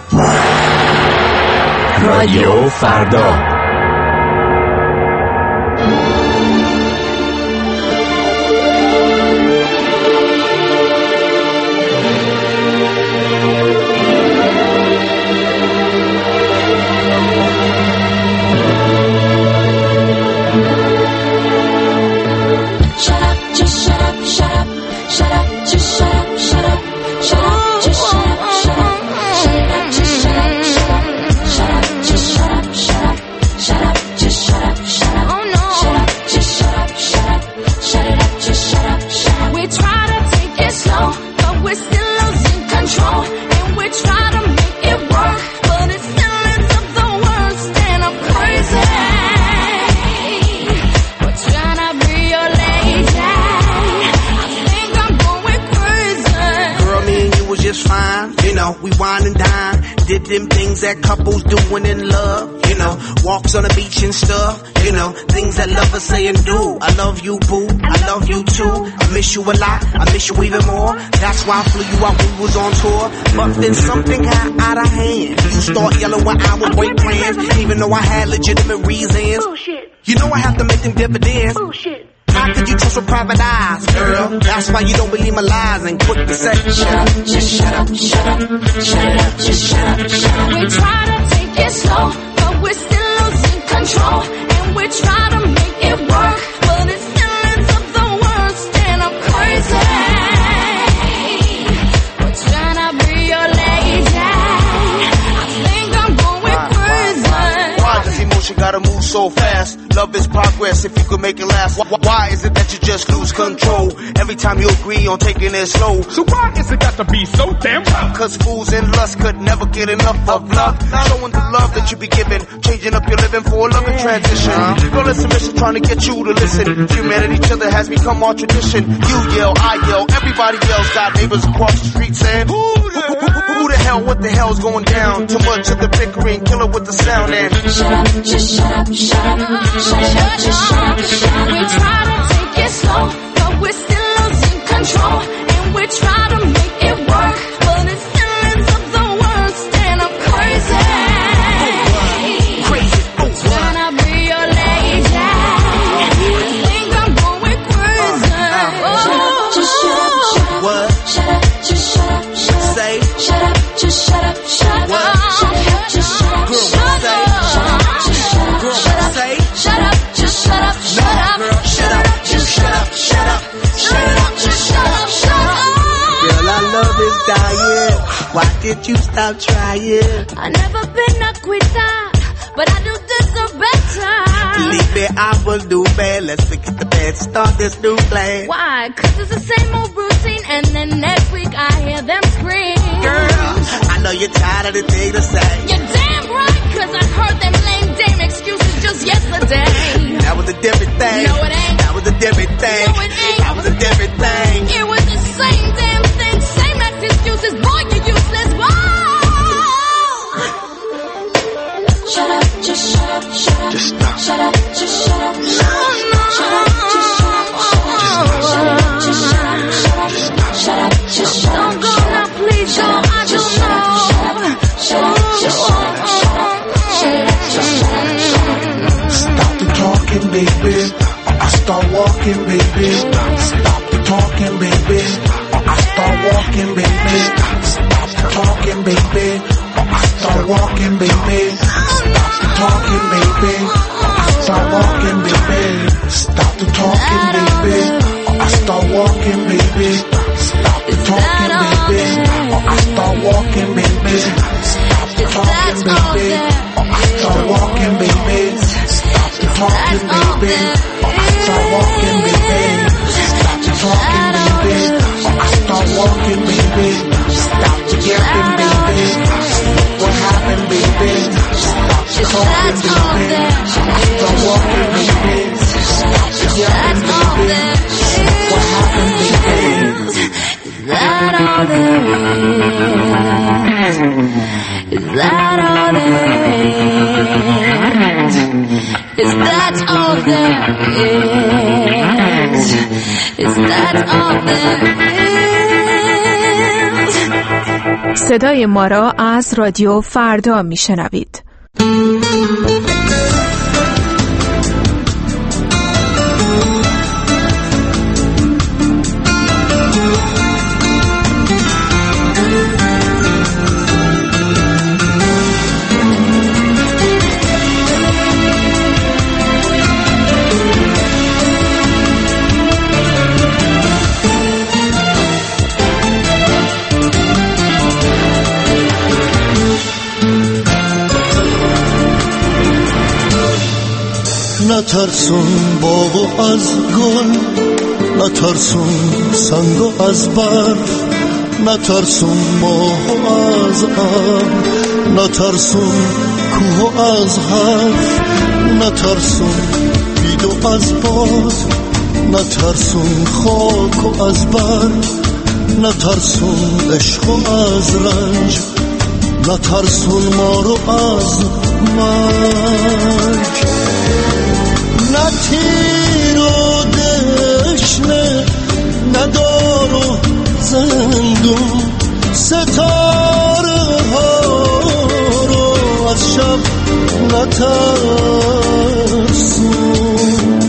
رادیو فردا.
Shut up, just shut up. shut up, shut up, just shut up, shut up, shut up, just shut up, shut up, shut up, just shut up, shut up, shut up, just shut up, shut up, shut up, just shut up, shut up, oh no, shut up, just shut up, shut up, shut it up, just shut up, shut up. We try to take it slow, but we're still losing control, and we try to make it work, but it still ends up the worst, and I'm crazy. We're trying to be your lady. I think I'm going crazy.
Girl, me and you was just fine, you know, we wine and dine, did them things that couples doing in love, you know, walks on the beach and stuff, you know, things that lovers say and do. I love you, boo, I love you too, I miss you a lot, I miss you even more, that's why I flew you out when we was on tour, but then something got out of hand, you start yelling when I would break plans, even though I had legitimate reasons, bullshit. You know I have to make them dividends, bullshit. How could you trust with private eyes, girl? That's why you don't believe my lies and quick to say, shut up, just shut up, shut up, shut it up, just shut up, shut up.
We try to take it slow, but we're still losing control, and we try to make it work, but it still ends up the worst, and I'm crazy. We're trying to be your lady. I think I'm going crazy.
Why does emotion gotta move so fast? Love is progress if you could make it last. Why, why is it that you just lose control every time you agree on taking it slow?
So why is it got to be so damn rough?
Cause fools in lust could never get enough of love. Showing the love that you be giving, changing up your living for a loving transition. Girl, it's a mission trying to get you to listen. Humanity, each other has become our tradition. You yell, I yell, everybody yells. Got neighbors across the street saying, who, who, who, who the hell, what the hell's going down? Too much of the bickering, killer with the sound and
shut up, just shut up, shut up, shut up, just shut up, shut up. We try to take it slow, but we're still losing control, and we try to make it work, but it still ends up the worst, and I'm crazy. Crazy. Trying to be your lady. I think I'm going crazy. Oh, just shut up, shut up. What? Shut up, just shut up, shut up. Say. Shut up, just shut up, shut up. What? Shut up, just shut up, shut up. Shut up, just shut up, shut up. Say. Shut up, just shut up, shut up.
Girl, shut up, just shut up, shut up.
Shut up, just shut up, shut up.
Girl, our love is dying. Why did you stop trying?
I've never been a quitter, but I do deserve better.
Believe me, I will do bad. Let's forget the bad, start this new plan.
Why? Cause it's the same old routine, and then next week I hear them scream.
Girl, I know you're tired of the thing to say.
You're damn right, cause I heard them lame dame excuses just yesterday.
That was a different thing.
No, it ain't.
That was a different thing.
No, it ain't.
That was a different thing.
It was the same damn thing, same act excuses. Boy, you're useless. Whoa! Shut up, just shut up, shut up.
Just stop.
Shut up, just shut up, shut up. Shut up, just shut up, shut up. Just shut up, shut up, shut up. Just shut up. Don't go now, please don't. I don't know. Shut up, just shut up, shut up. Shut up, just shut up, shut up.
Stop the talking, baby. I start walking, baby. Stop the talking, baby. I start walking, baby. Stop the talking, baby. I start walking, baby. Stop the talking, baby. I start walking, baby. Stop the talking, baby. I start walking, baby. Stop the talking, baby. I start walking, baby. Stop the talking, baby. I start walking, baby. Stop the talking, baby. I start walking, baby. Stop the talking, baby. I start walking, baby. Stop the yapping, baby. What happened, baby? Stop the talking, baby. I start walking, baby. Stop the yapping, baby. What happened, baby?
Is that all there is? Is that all there is? Is that all there is? Is that all there is?
صدای ما را از رادیو فردا میشنوید.
نترسون باغ از گل، نترسون سنگ از برف، نترسون ماه از ابر، نترسون کوه از حرف، نترسون بید و از باد، نترسون خاک و از برگ، نترسون عشق و از رنج، نترسون ما رو از مرگ. نه تیر و دشنه، نه دار و زندون، ستاره ها رو از شب نترسون.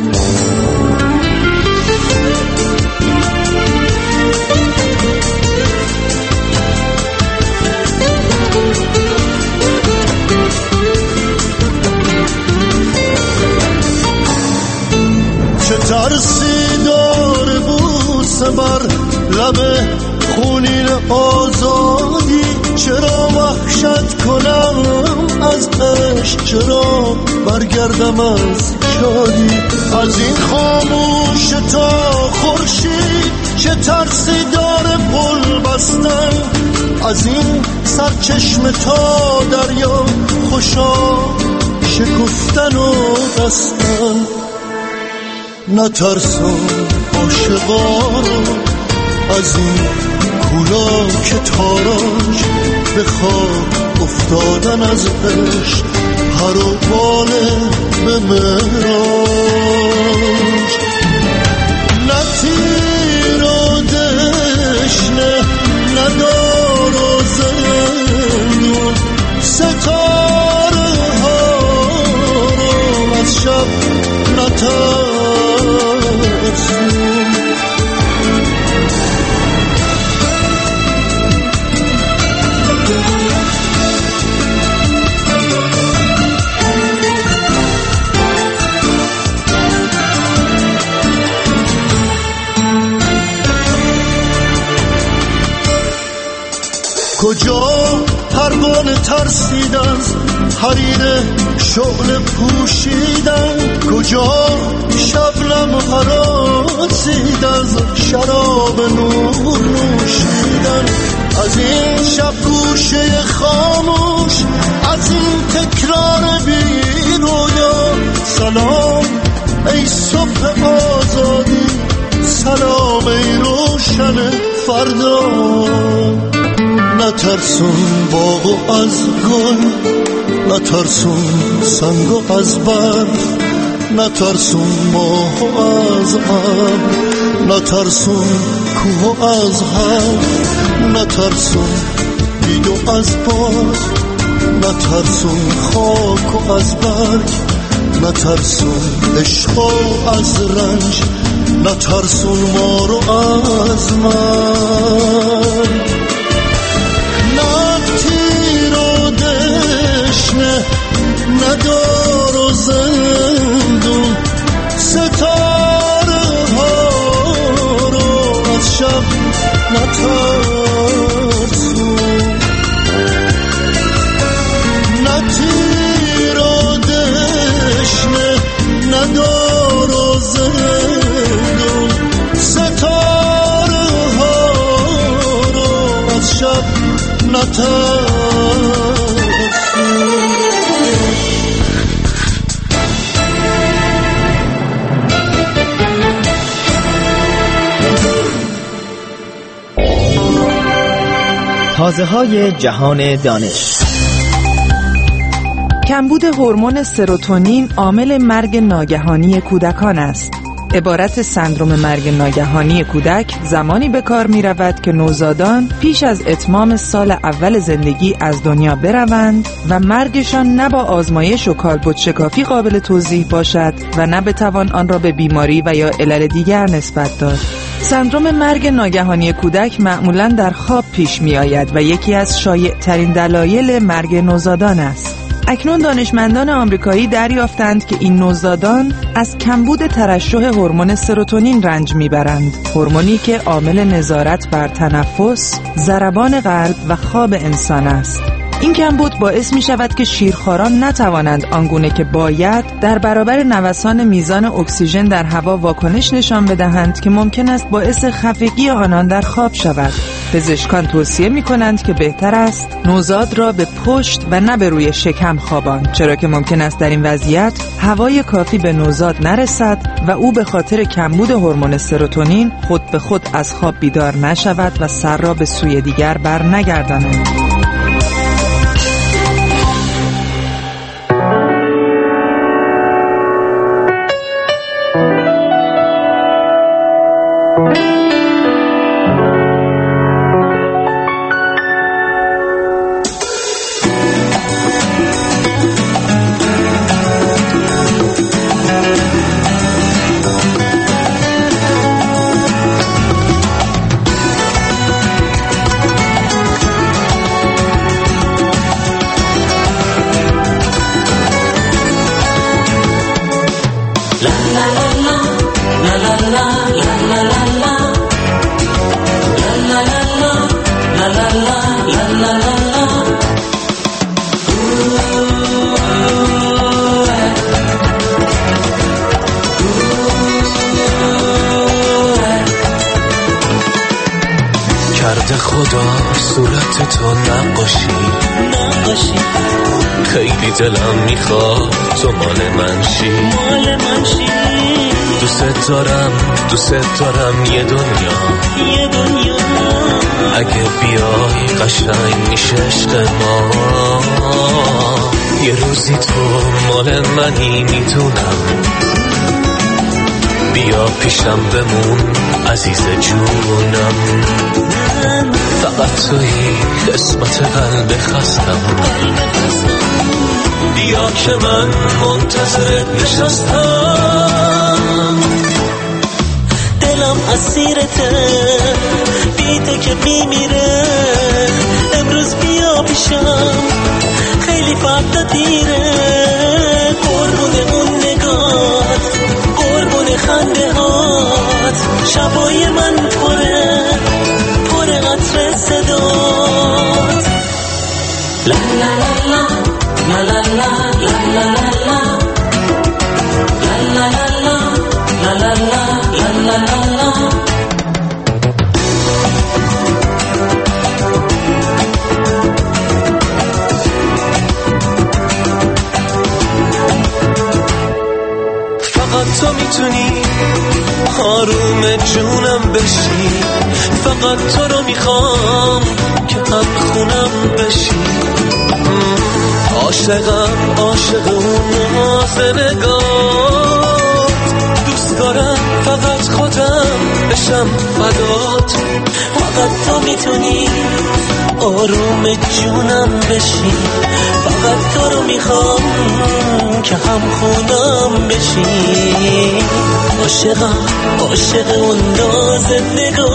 چه ترسی داره بوسه بر لب خونین آزادی، چرا وحشت کنم از عشق، چرا برگردم از شادی، از این خاموش تا خورشید چه ترسی داره پل بستن، از این سرچشمه تا دریا خوشا شکفتن و بستن. نترسم عاشقا رو از این کولا که تاراج، به خاک افتادن از عشق هر و باله به معراج. نه تیر و دشنه، نه دار و زندون، ستاره ها رو از شب نترسون. کجا پروانه ترسید از حریر شعله پوشیدن، کجا شبنم هراسید از شراب نور نوشیدن، از این شب گوشه خاموش، از این تکرار بی رویا. سلام ای صبح آزادی، سلام ای روشن فردا. نترسون باغ از گل، نترسون سنگ از برف، نترسون ماه از ابر، نترسون کوه از حرف، نترسون بید و از باد، نترسون خاک و از برگ، نترسون عشق و از رنج، نترسون ما رو از مرگ. نه تیر و دشنه، نه دار و زندون، ستاره ها رو از شب نترسون. نه تیر و دشنه، نه دار و زندون، ستاره ها رو از شب نترسون.
تازه‌های جهان دانش.
کمبود هورمون سروتونین عامل مرگ ناگهانی کودکان است. عبارت سندرم مرگ ناگهانی کودک زمانی به کار می رود که نوزادان پیش از اتمام سال اول زندگی از دنیا بروند و مرگشان نه با آزمایش و کالبد شکافی قابل توضیح باشد و نه بتوان آن را به بیماری و یا علل دیگر نسبت داد. سندرم مرگ ناگهانی کودک معمولاً در خواب پیش می آید و یکی از شایع ترین دلایل مرگ نوزادان است. اکنون دانشمندان آمریکایی دریافتند که این نوزادان از کمبود ترشح هورمون سروتونین رنج میبرند، هورمونی که عامل نظارت بر تنفس، ضربان قلب و خواب انسان است. این کمبود باعث می شود که شیرخواران نتوانند آنگونه که باید در برابر نوسان میزان اکسیژن در هوا واکنش نشان بدهند که ممکن است باعث خفگی آنان در خواب شود. پزشکان توصیه می کنند که بهتر است نوزاد را به پشت و نه به روی شکم خواباند، چرا که ممکن است در این وضعیت هوای کافی به نوزاد نرسد و او به خاطر کمبود هورمون سروتونین خود به خود از خواب بیدار نشود و سر را به سوی دیگر بر نگرداند.
کرده خدا صورت تو نقاشی نقاشی خیلی دلم میخواد تو مال من شی مال من شی دوست دارم دوست دارم یه دنیا یه دنیا اگه بیای قشنگ میشه عشق ما یه روزی تو مال منی میدونم بیا پیشم بمون عزیز جونم فقط توی قسمت قلب خستم بیا که من منتظرت نشستم دلم اسیرته بی تو که میمیره امروز بیا پیشم خیلی فردا دیره قربون اون نگات قربون خنده هات شبای من پره پر عطر صدات لا لا لا لا لا لا لا لا لا لا لا لا لا لا لا لا فقط تو میتونی آروم جونم بشی فقط تو رو میخوام که هم خونم بشی عاشقم عاشق اون نازنگات دوست دارم فقط خودم بشم فدات فقط تو میتونی آروم جونم بشی فقط تو رو میخوام که هم خونم بشی عاشقم عاشق اون نازنگات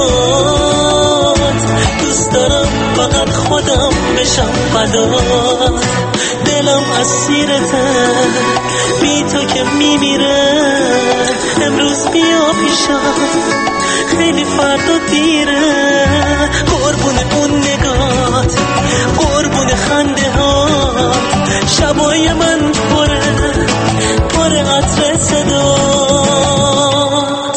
دوست دارم فقط خودم بشم فدات دلم اسیرته بی تو که میمیره امروز بیا پیشم خیلی فردا دیره قربون اون نگات قربون خنده هات شبای من پره پر عطر صدات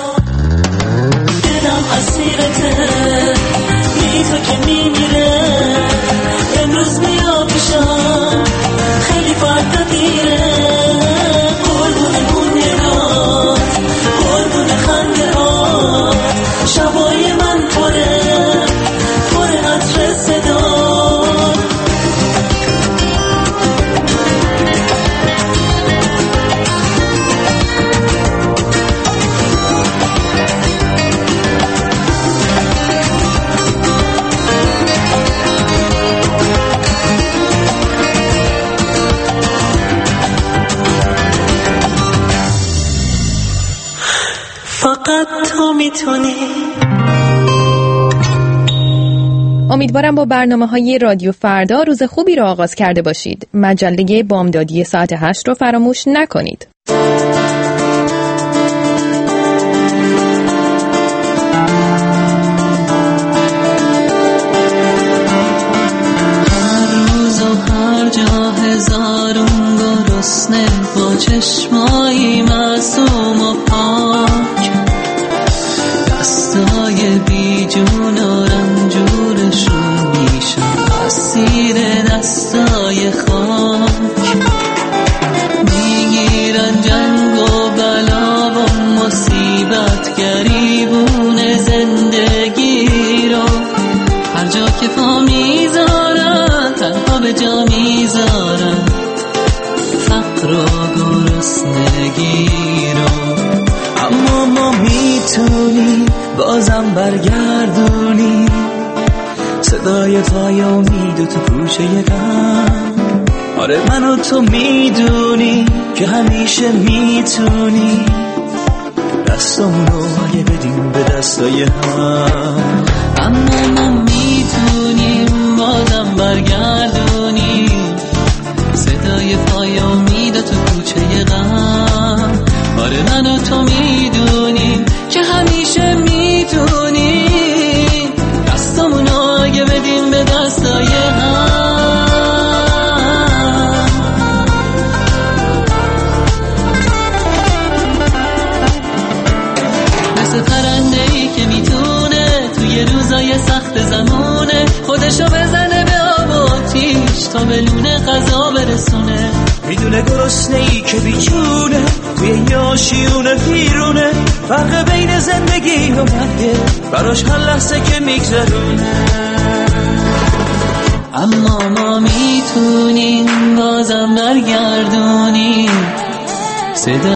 دلم اسیرته بی تو که میمیره امروز بیا پیشم خیلی فردا دیره قربون اون نگات قربون خنده هات شبای من پره پر عطر صدات فقط تو میتونی.
امیدوارم با برنامه‌های رادیو فردا روز خوبی را آغاز کرده باشید. مجله بامدادی ساعت هشت رو فراموش نکنید.
دستای بی جون و رنجورشون میشن اسیر دستای خاک، میگیرن جنگ و بلا و مصیبت گریبون زندگی رو، هر جا که پا میذارن تنها به جا میذارن فقر و گرسنگی رو.
اما ما میتونیم بازم برگردونیم صدای پای امید و تو گوشه غم. آره من و تو میدونی که همیشه میتونی دستمونو اگه بدیم به دستای هم.
اما ما میتونیم بازم برگردونیم صدای پای امید و تو کوچه غم. آره من و تو میدونیم که همیشه میتونیم دستمونو اگه بدیم به دستای هم. مثل پرنده‌ای که میتونه توی روزای سخت زمونه خودشو بزنه به آب و آتیش تا به لونه غذا برسونه،
میدونه گرسنه‌ای که بیچونه توی یاشیونه پیرونه، فرق بین زندگی و مرگه براش هر لحظه که میگذرونه.
اما ما میتونیم بازم برگردونیم صدا